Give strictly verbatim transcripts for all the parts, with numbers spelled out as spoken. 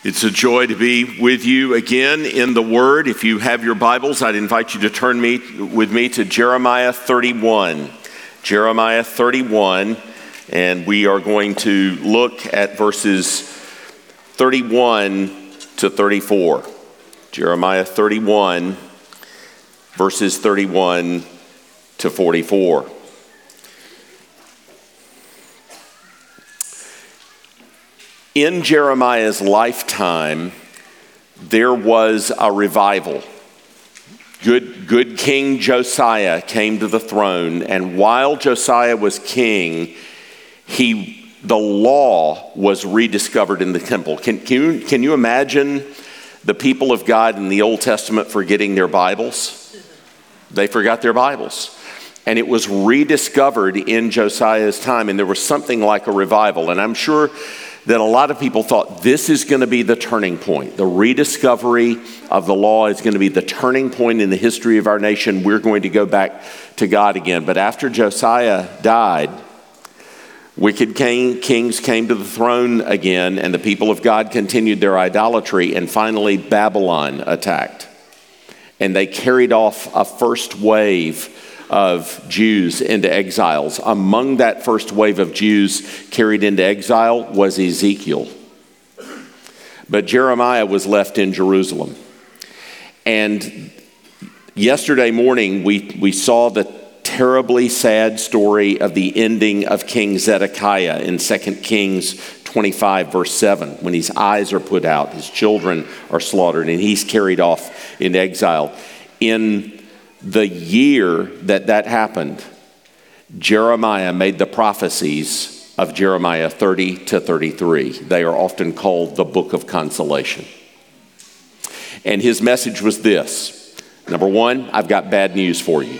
It's a joy to be with you again in the Word. If you have your Bibles, I'd invite you to turn me with me to Jeremiah thirty-one. Jeremiah thirty-one, and we are going to look at verses thirty-one to thirty-four. Jeremiah thirty-one, verses thirty-one to forty-four. In Jeremiah's lifetime, there was a revival. Good, good King Josiah came to the throne, and while Josiah was king, he, the law was rediscovered in the temple. Can, can, you, can you imagine the people of God in the Old Testament forgetting their Bibles? They forgot their Bibles. And it was rediscovered in Josiah's time, and there was something like a revival. And I'm sure that a lot of people thought this is going to be the turning point. The rediscovery of the law is going to be the turning point in the history of our nation. We're going to go back to God again. But after Josiah died, wicked king, kings came to the throne again, and the people of God continued their idolatry, and finally Babylon attacked. And they carried off a first wave of Jews into exiles. Among that first wave of Jews carried into exile was Ezekiel. But Jeremiah was left in Jerusalem. And yesterday morning, we, we saw the terribly sad story of the ending of King Zedekiah in Second Kings twenty-five, verse seven, when his eyes are put out, his children are slaughtered, and he's carried off into exile. In the year that that happened, Jeremiah made the prophecies of Jeremiah thirty to thirty-three. They are often called the Book of Consolation. And his message was this. Number one, I've got bad news for you.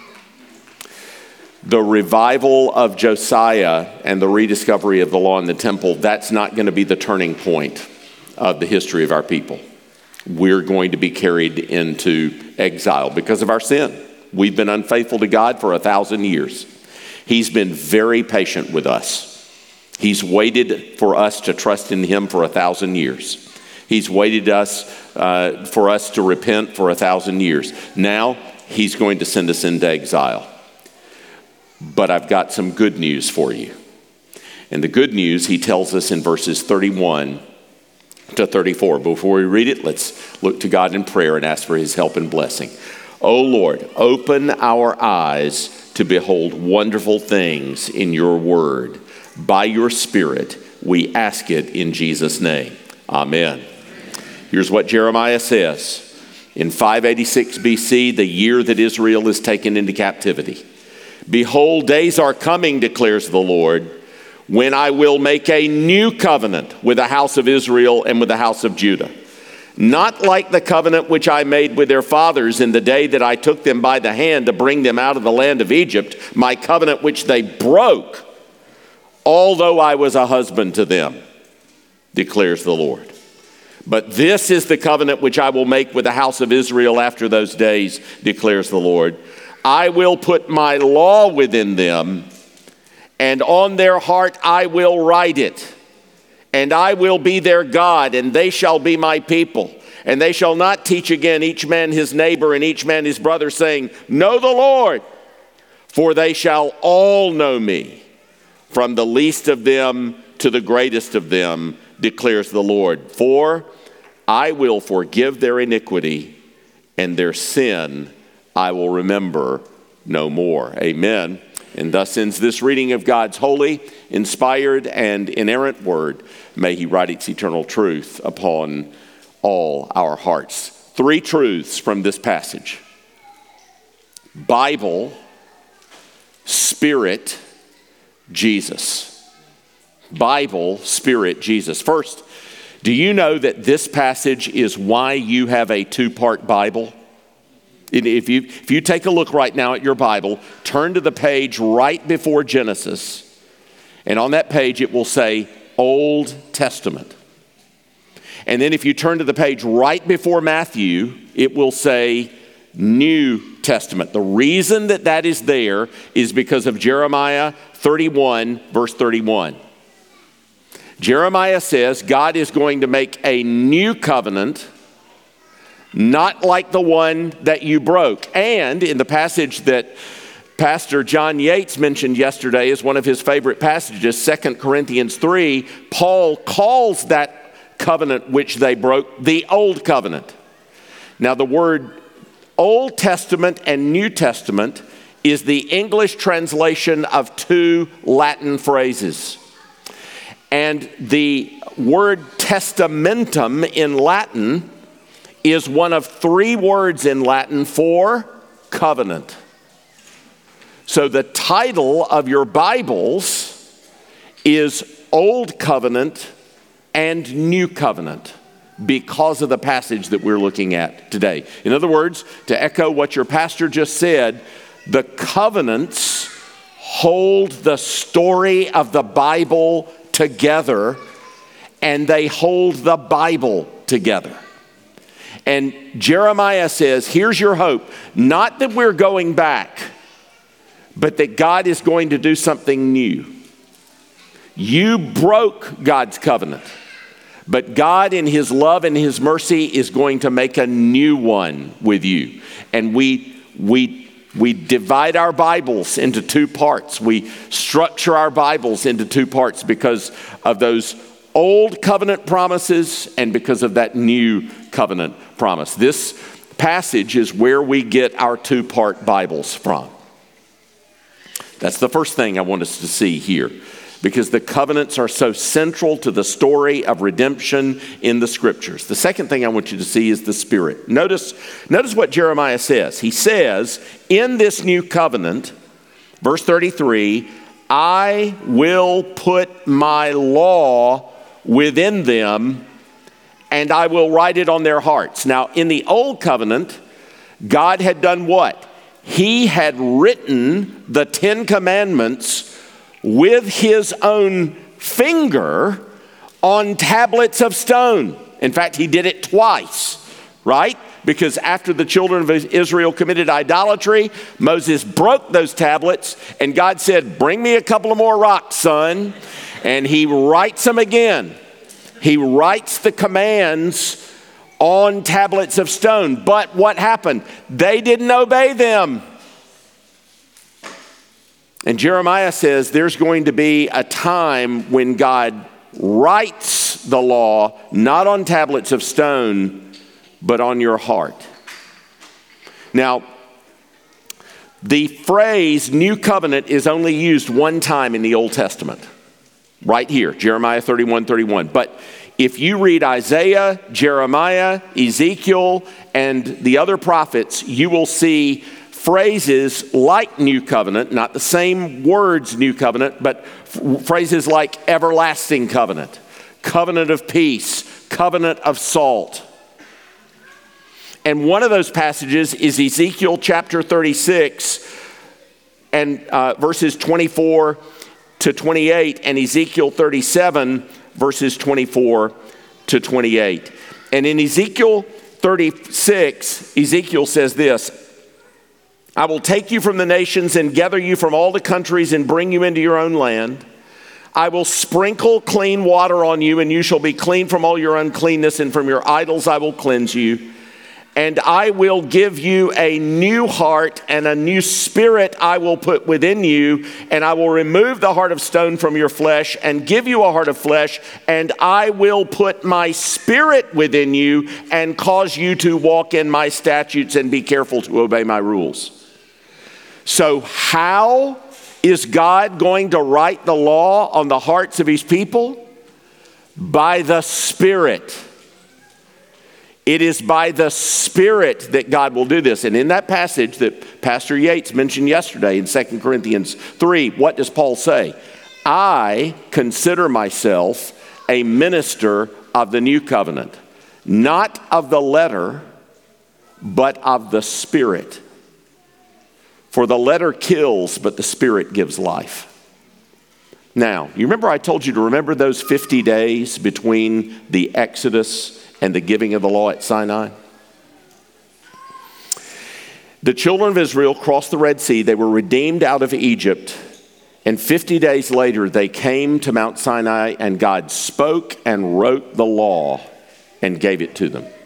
The revival of Josiah and the rediscovery of the law in the temple, that's not going to be the turning point of the history of our people. We're going to be carried into exile because of our sin. We've been unfaithful to God for a thousand years. He's been very patient with us. He's waited for us to trust in Him for a thousand years. He's waited us uh, for us to repent for a thousand years. Now He's going to send us into exile. But I've got some good news for you. And the good news He tells us in verses thirty-one to thirty-four. Before we read it, let's look to God in prayer and ask for His help and blessing. O Lord, open our eyes to behold wonderful things in your word. By your Spirit, we ask it in Jesus' name. Amen. Here's what Jeremiah says. In five eighty-six B C, the year that Israel is taken into captivity. Behold, days are coming, declares the Lord, when I will make a new covenant with the house of Israel and with the house of Judah. Not like the covenant which I made with their fathers in the day that I took them by the hand to bring them out of the land of Egypt, my covenant which they broke, although I was a husband to them, declares the Lord. But this is the covenant which I will make with the house of Israel after those days, declares the Lord. I will put my law within them, and on their heart I will write it. And I will be their God, and they shall be my people. And they shall not teach again each man his neighbor and each man his brother, saying, Know the Lord, for they shall all know me, from the least of them to the greatest of them, declares the Lord. For I will forgive their iniquity, and their sin I will remember no more. Amen. And thus ends this reading of God's holy, inspired, and inerrant word. May He write its eternal truth upon all our hearts. Three truths from this passage. Bible, Spirit, Jesus. Bible, Spirit, Jesus. First, do you know that this passage is why you have a two-part Bible? If you, if you take a look right now at your Bible, turn to the page right before Genesis, and on that page it will say Old Testament. And then if you turn to the page right before Matthew, it will say New Testament. The reason that that is there is because of Jeremiah thirty-one, verse thirty-one. Jeremiah says God is going to make a new covenant, not like the one that you broke. And in the passage that Pastor John Yates mentioned yesterday is one of his favorite passages, Second Corinthians three, Paul calls that covenant which they broke the Old Covenant. Now the word Old Testament and New Testament is the English translation of two Latin phrases. And the word testamentum in Latin is one of three words in Latin for covenant. So the title of your Bibles is Old Covenant and New Covenant because of the passage that we're looking at today. In other words, to echo what your pastor just said, the covenants hold the story of the Bible together, and they hold the Bible together. And Jeremiah says, here's your hope. Not that we're going back, but that God is going to do something new. You broke God's covenant, but God in his love and his mercy is going to make a new one with you. And we we we divide our Bibles into two parts. We structure our Bibles into two parts because of those old covenant promises and because of that new covenant promise. This passage is where we get our two-part Bibles from. That's the first thing I want us to see here, because the covenants are so central to the story of redemption in the scriptures. The second thing I want you to see is the Spirit. Notice, notice what Jeremiah says. He says, in this new covenant, verse thirty-three, I will put my law within them, and I will write it on their hearts. Now, in the old covenant, God had done what? He had written the Ten Commandments with his own finger on tablets of stone. In fact, he did it twice, right? Because after the children of Israel committed idolatry, Moses broke those tablets, and God said, bring me a couple of more rocks, son. And he writes them again. He writes the commands on tablets of stone. But what happened? They didn't obey them. And Jeremiah says there's going to be a time when God writes the law, not on tablets of stone, but on your heart. Now, the phrase new covenant is only used one time in the Old Testament. Right here, Jeremiah thirty-one thirty-one. But if you read Isaiah, Jeremiah, Ezekiel, and the other prophets, you will see phrases like new covenant, not the same words new covenant, but f- phrases like everlasting covenant, covenant of peace, covenant of salt. And one of those passages is Ezekiel chapter thirty-six and uh, verses twenty-four to twenty-eight, and Ezekiel thirty-seven verses twenty-four to twenty-eight. And in Ezekiel thirty-six, Ezekiel says this, I will take you from the nations and gather you from all the countries and bring you into your own land. I will sprinkle clean water on you, and you shall be clean from all your uncleanness, and from your idols I will cleanse you. And I will give you a new heart, and a new spirit I will put within you, and I will remove the heart of stone from your flesh and give you a heart of flesh, and I will put my spirit within you and cause you to walk in my statutes and be careful to obey my rules. So how is God going to write the law on the hearts of his people? By the Spirit. It is by the Spirit that God will do this. And in that passage that Pastor Yates mentioned yesterday in Second Corinthians three, what does Paul say? I consider myself a minister of the new covenant, not of the letter, but of the Spirit. For the letter kills, but the Spirit gives life. Now, you remember I told you to remember those fifty days between the Exodus and the giving of the law at Sinai? The children of Israel crossed the Red Sea. They were redeemed out of Egypt And fifty days later, they came to Mount Sinai, and God spoke and wrote the law and gave it to them.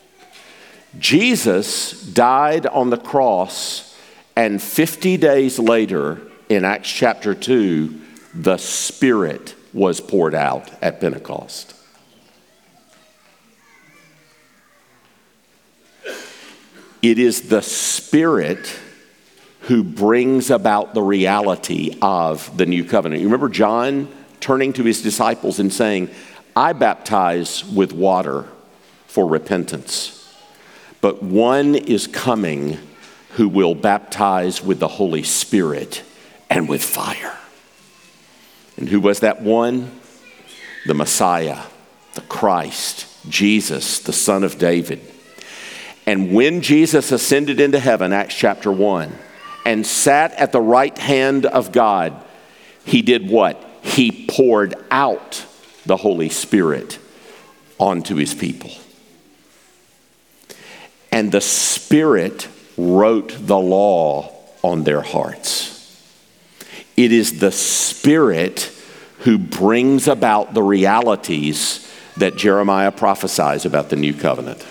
Jesus died on the cross, and fifty days later, in Acts chapter two, the Spirit was poured out at Pentecost. It is the Spirit who brings about the reality of the new covenant. You remember John turning to his disciples and saying, I baptize with water for repentance, but one is coming who will baptize with the Holy Spirit and with fire. And who was that one? The Messiah, the Christ, Jesus, the Son of David. And when Jesus ascended into heaven, Acts chapter one, and sat at the right hand of God, he did what? He poured out the Holy Spirit onto his people. And the Spirit wrote the law on their hearts. It is the Spirit who brings about the realities that Jeremiah prophesies about the new covenant.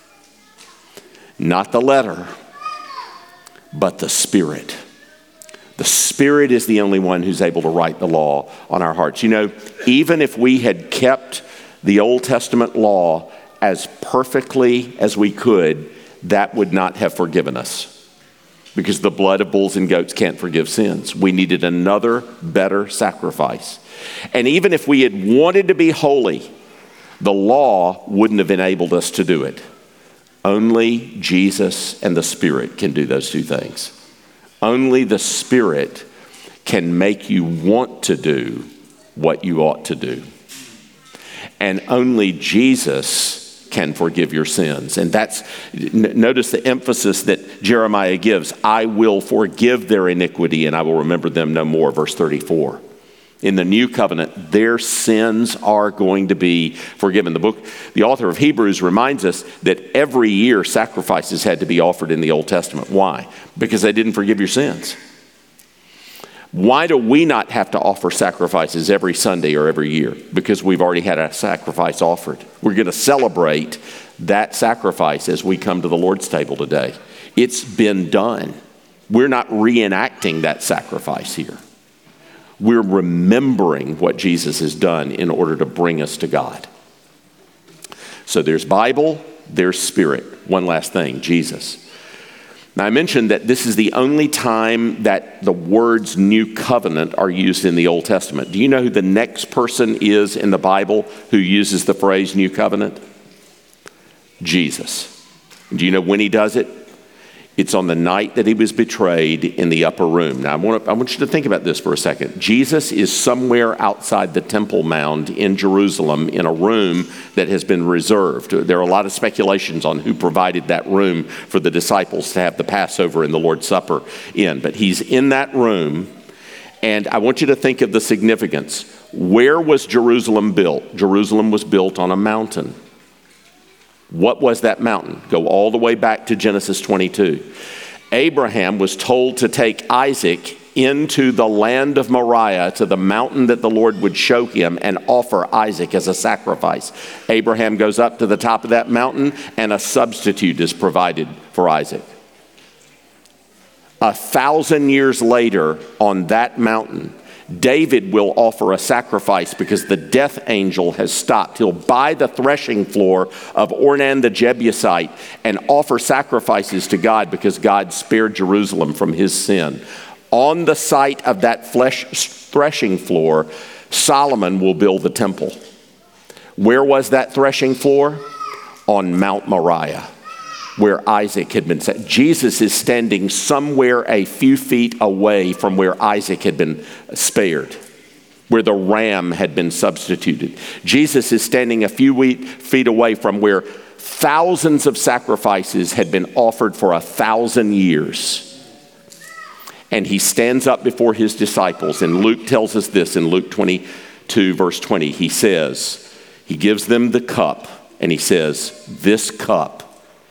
Not the letter, but the Spirit. The Spirit is the only one who's able to write the law on our hearts. You know, even if we had kept the Old Testament law as perfectly as we could, that would not have forgiven us, because the blood of bulls and goats can't forgive sins. We needed another better sacrifice. And even if we had wanted to be holy, the law wouldn't have enabled us to do it. Only Jesus and the Spirit can do those two things. Only the Spirit can make you want to do what you ought to do. And only Jesus can forgive your sins. And that's, n- notice the emphasis that Jeremiah gives. I will forgive their iniquity and I will remember them no more, verse thirty-four. In the new covenant, their sins are going to be forgiven. The book, the author of Hebrews reminds us that every year sacrifices had to be offered in the Old Testament. Why? Because they didn't forgive your sins. Why do we not have to offer sacrifices every Sunday or every year? Because we've already had a sacrifice offered. We're going to celebrate that sacrifice as we come to the Lord's table today. It's been done. We're not reenacting that sacrifice here. We're remembering what Jesus has done in order to bring us to God. So there's Bible, there's Spirit. One last thing, Jesus. Now I mentioned that this is the only time that the words new covenant are used in the Old Testament. Do you know who the next person is in the Bible who uses the phrase new covenant? Jesus. Do you know when he does it? It's on the night that he was betrayed in the upper room. Now, I want, to, I want you to think about this for a second. Jesus is somewhere outside the Temple Mount in Jerusalem in a room that has been reserved. There are a lot of speculations on who provided that room for the disciples to have the Passover and the Lord's Supper in. But he's in that room, and I want you to think of the significance. Where was Jerusalem built? Jerusalem was built on a mountain. What was that mountain? Go all the way back to Genesis twenty-two. Abraham was told to take Isaac into the land of Moriah, to the mountain that the Lord would show him, and offer Isaac as a sacrifice. Abraham goes up to the top of that mountain, and a substitute is provided for Isaac. A thousand years later, on that mountain, David will offer a sacrifice because the death angel has stopped. He'll buy the threshing floor of Ornan the Jebusite and offer sacrifices to God because God spared Jerusalem from his sin. On the site of that flesh threshing floor, Solomon will build the temple. Where was that threshing floor? On Mount Moriah, where Isaac had been set. Jesus is standing somewhere a few feet away from where Isaac had been spared, where the ram had been substituted. Jesus is standing a few feet away from where thousands of sacrifices had been offered for a thousand years. And he stands up before his disciples, and Luke tells us this in Luke twenty-two, verse twenty. He says, he gives them the cup, and he says, this cup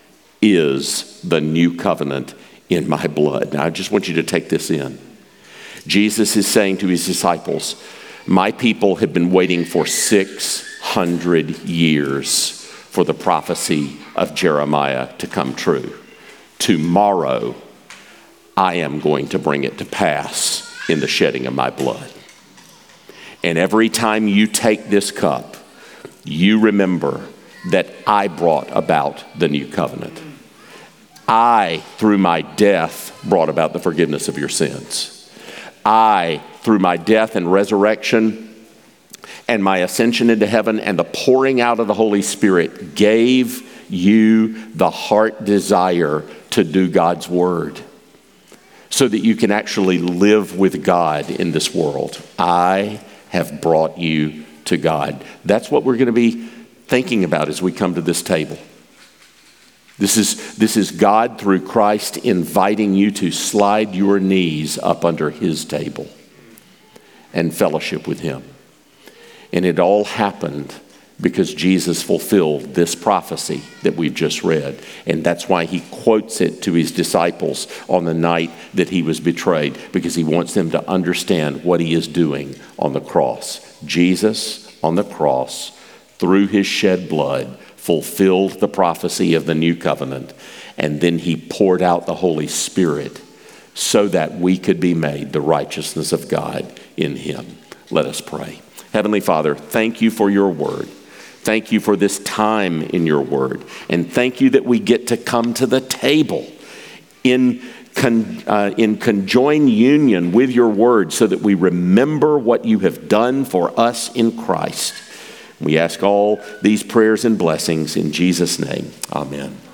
is the new covenant in my blood. Now, I just want you to take this in. Jesus is saying to his disciples, my people have been waiting for six hundred years for the prophecy of Jeremiah to come true. Tomorrow, I am going to bring it to pass in the shedding of my blood. And every time you take this cup, you remember that I brought about the new covenant. I, through my death, brought about the forgiveness of your sins. I, through my death and resurrection and my ascension into heaven and the pouring out of the Holy Spirit, gave you the heart desire to do God's word so that you can actually live with God in this world. I have brought you to God. That's what we're going to be thinking about as we come to this table. This is, this is God through Christ inviting you to slide your knees up under his table and fellowship with him. And it all happened because Jesus fulfilled this prophecy that we've just read. And that's why he quotes it to his disciples on the night that he was betrayed, because he wants them to understand what he is doing on the cross. Jesus on the cross, through his shed blood, fulfilled the prophecy of the new covenant, and then he poured out the Holy Spirit so that we could be made the righteousness of God in him. Let us pray. Heavenly Father, thank you for your word. Thank you for this time in your word. And thank you that we get to come to the table in, con, uh, in conjoined union with your word so that we remember what you have done for us in Christ. We ask all these prayers and blessings in Jesus' name. Amen.